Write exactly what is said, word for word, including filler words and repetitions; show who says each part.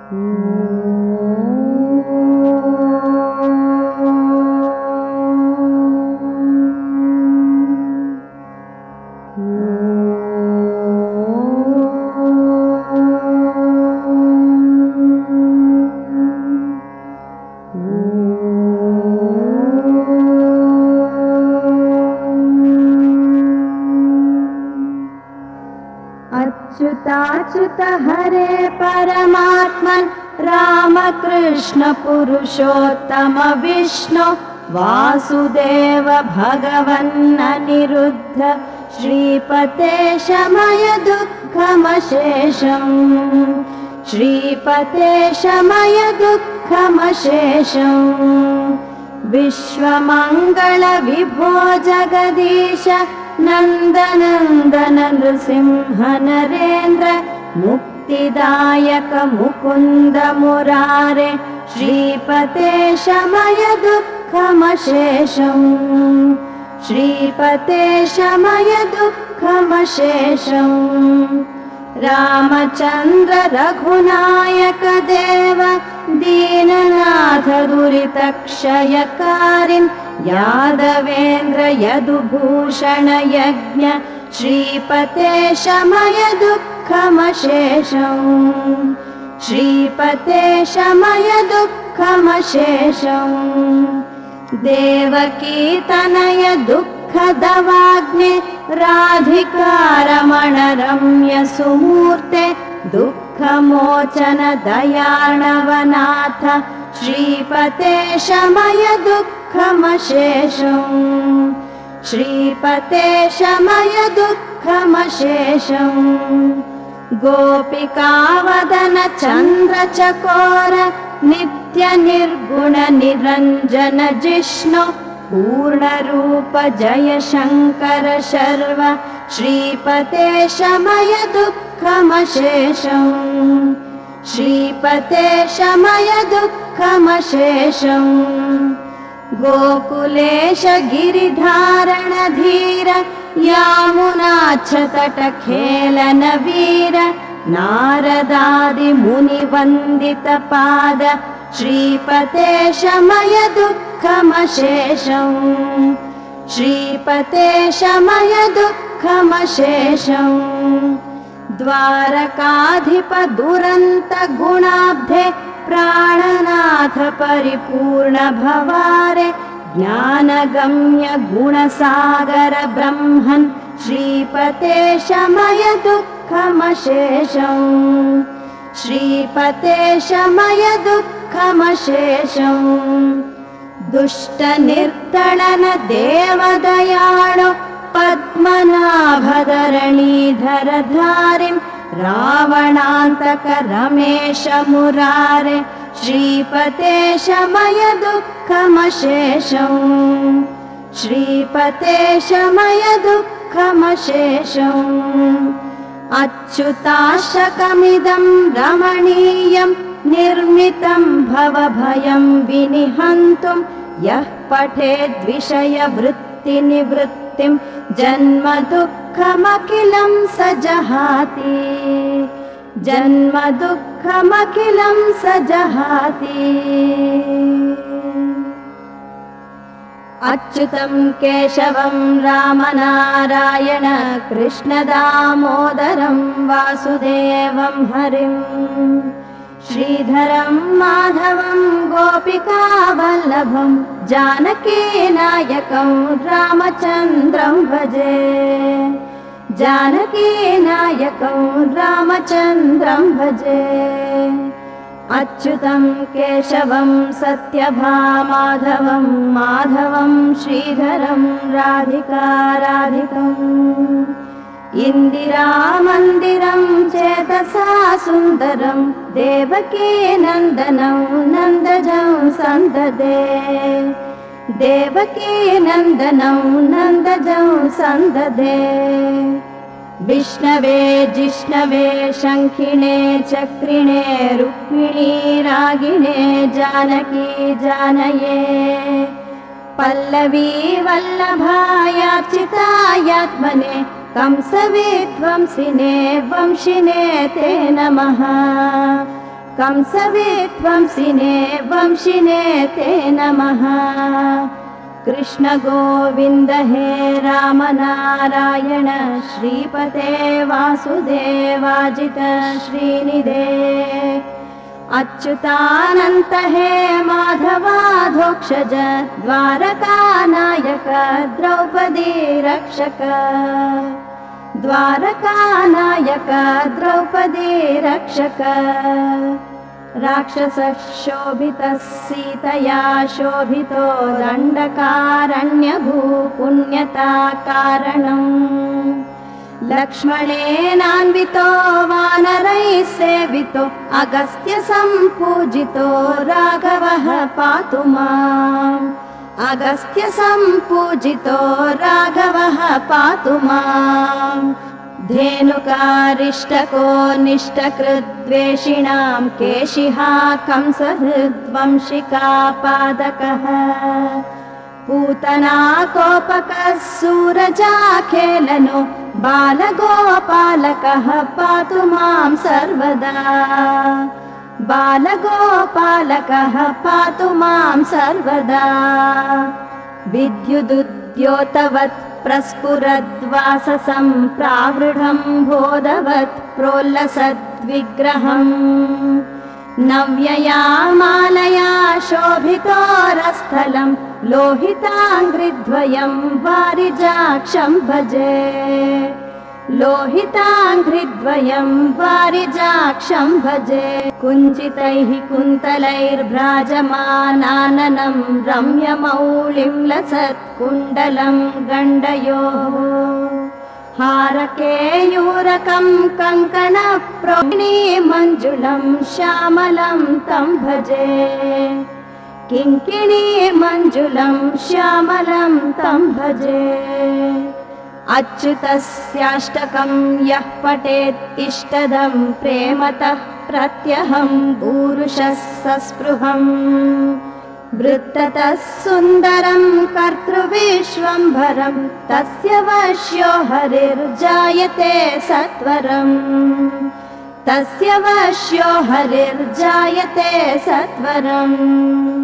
Speaker 1: अच्युताच्युत हरे परमात्मन् रामकृष्ण पुरुषोत्तम विष्णु वासुदेव भगवन् अनिरुद्ध श्रीपते शमय दुःखमशेषम् श्रीपते शमय दुःखमशेषम् विश्वमङ्गल विभो जगदीश नन्दनन्दन नृसिंह नरेन्द्र मुक्तिदायक मुकुन्द मुरारे श्रीपते शमय दुःखमशेषम् श्रीपते शमय दुःखमशेषम् रामचन्द्र रघुनायक देव दीननाथ दुरितक्षयकारिन् यादवेन्द्र यदुभूषण यज्ञ श्रीपते शमय दुःखमशेषम् श्रीपते शमय दुःखमशेषम् देवकी तनय दुःखदवाग्ने राधिकारमण रम्य सुमूर्ते दुःखमोचन दयार्णवनाथ श्रीपते शमय दुःखमशेषम् श्रीपते शमय दुःखमशेषम् गोपिकावदन चन्द्रचकोर नित्य निर्गुण निरञ्जन जिष्णु पूर्णरूप जय शङ्कर शर्व श्रीपते शमय दुःखमशेषम् श्रीपते शमय दुःखमशेषम् गोकुलेश गिरिधारण धीर यामुनाच्छतट खेलन वीर नारदादि मुनिवन्दित पाद श्रीपते शमय दुःखमशेषम् श्रीपते शमय दुःखमशेषम् द्वारकाधिप दुरन्त गुणाब्धे प्राणनाथ परिपूर्ण भवारे ज्ञानगम्य गुणसागर ब्रह्मन् श्रीपते शमय दुःखमशेषम् श्रीपते शमय दुःखमशेषम् दुष्ट निर्तलन देवदयाळु पद्मनाभधरणीधर धारिम् रावणान्तक रमेश मुरारे श्रीपते शमय दुःखमशेषम् श्रीपते शमय दुःखमशेषम् अच्युताशकमिदं रमणीयं निर्मितं भवभयं विनिहन्तुं यः पठेद्विषयवृत्तिनिवृत्तिं जन्म दुःखमखिलं स जहाति जन्म दुःखमखिलं स जहाति अच्युतं केशवं रामनारायण कृष्णदामोदरं वासुदेवं हरिं श्रीधरं माधवं गोपिकावल्लभं जानकीनायकं रामचन्द्रं भजे जानकीनायकं रामचन्द्रं भजे अच्युतं केशवं सत्यभामाधवं माधवं श्रीधरं राधिकाराधिकम् इन्दिरामन्दिरं चेतसा सुन्दरं देवकी नन्दनं नन्दजं सन्ददे देवकी नन्दनं नन्दजं सन्ददे विष्णवे जिष्णवे शङ्खिणे चक्रिणे रुक्मिणी रागिणे जानकी जानये पल्लवी वल्लभायार्चितायात्मने कंसविध्वंसिने वंशिने ते नमः कंसविध्वंसिने वंशिने ते नमः। कृष्ण गोविन्द हे राम नारायण श्रीपते वासुदेवाजित श्रीनिधे। अच्युतानन्त हे माधवाधोक्षज द्वारकानायक द्रौपदी रक्षक। द्वारकानायक द्रौपदी रक्षक। राक्षसशोभितः सीतया शोभितो दण्डकारण्यभूपुण्यता कारणम्। लक्ष्मणेनान्वितो वानरैः सेवितो अगस्त्य सम्पूजितो राघवः पातु माम्। अगस्त्य सम्पूजितो राघवः पातु माम्। धेनुकारिष्टको निष्टकृद्वेषिणां केशिहा कंसहृद्वंशिका पादकः। पूतना कोपकः सूरजाखेलनो बालगोपालकः पातु मां सर्वदा। बालगोपालकः पातु मां सर्वदा। विद्युदुद्योतवत् प्रस्फुरद्वाससं प्रावृढं बोधवत् प्रोल्लसद्विग्रहम्। नव्ययामालया शोभितोरस्थलं लोहिताङ्घ्रिद्वयं वारिजाक्षं भजे। लोहिताङ्घ्रिद्वयं वारिजाक्षं भजे। कुञ्चितैः कुन्तलैर्भ्राजमानाननं रम्यमौलिं लसत्कुण्डलं गण्डयोः। हारकेयूरकं कङ्कणप्रोणिमञ्जुलं श्यामलं तं भजे। किङ्किणीमञ्जुलं श्यामलं तं भजे। अच्युतस्याष्टकं यः पठेत् इष्टदं प्रेमतः प्रत्यहं पूरुषः सस्पृहम्। वृत्ततः सुन्दरं कर्तृविश्वम्भरं तस्य वश्यो हरिर्जायते सत्वरम्। तस्य वश्यो हरिर्जायते सत्वरम्।